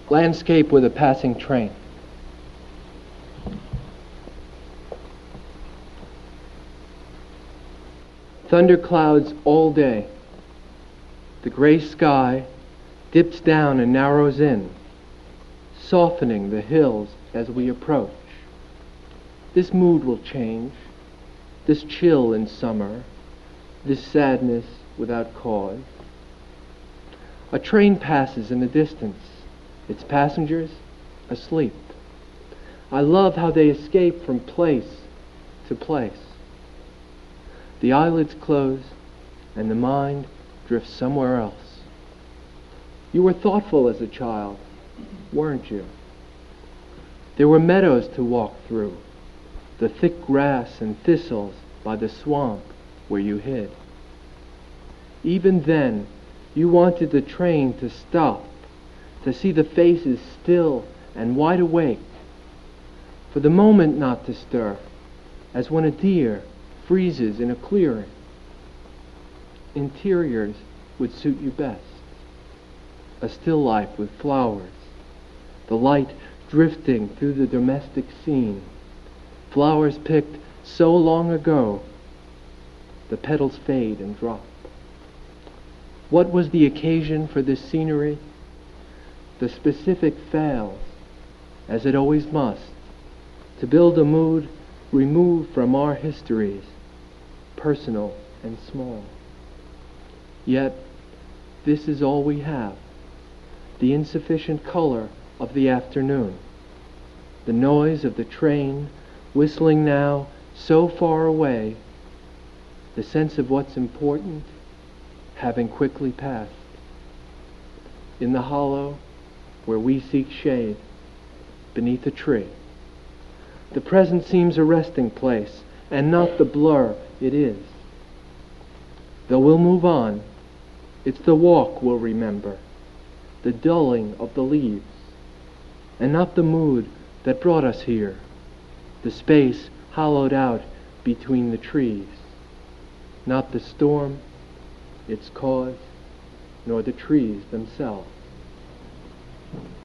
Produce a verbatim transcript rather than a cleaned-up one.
Landscape with a passing train. Thunderclouds all day. The gray sky dips down and narrows in, softening the hills as we approach. This mood will change, this chill in summer, this sadness without cause. A train passes in the distance, its passengers asleep. I love how they escape from place to place. The eyelids close and the mind drifts somewhere else. You were thoughtful as a child, weren't you? There were meadows to walk through, the thick grass and thistles by the swamp where you hid. Even then, you wanted the train to stop, to see the faces still and wide awake, for the moment not to stir, as when a deer freezes in a clearing. Interiors would suit you best. A still life with flowers, the light drifting through the domestic scene, flowers picked so long ago, the petals fade and drop. What was the occasion for this scenery? The specific fails, as it always must, to build a mood removed from our histories, personal and small. Yet, this is all we have, the insufficient color of the afternoon, the noise of the train whistling now so far away, the sense of what's important having quickly passed. In the hollow where we seek shade, beneath a tree, the present seems a resting place and not the blur it is. Though we'll move on, it's the walk we'll remember, the dulling of the leaves, and not the mood that brought us here, the space hollowed out between the trees, not the storm, its cause, nor the trees themselves.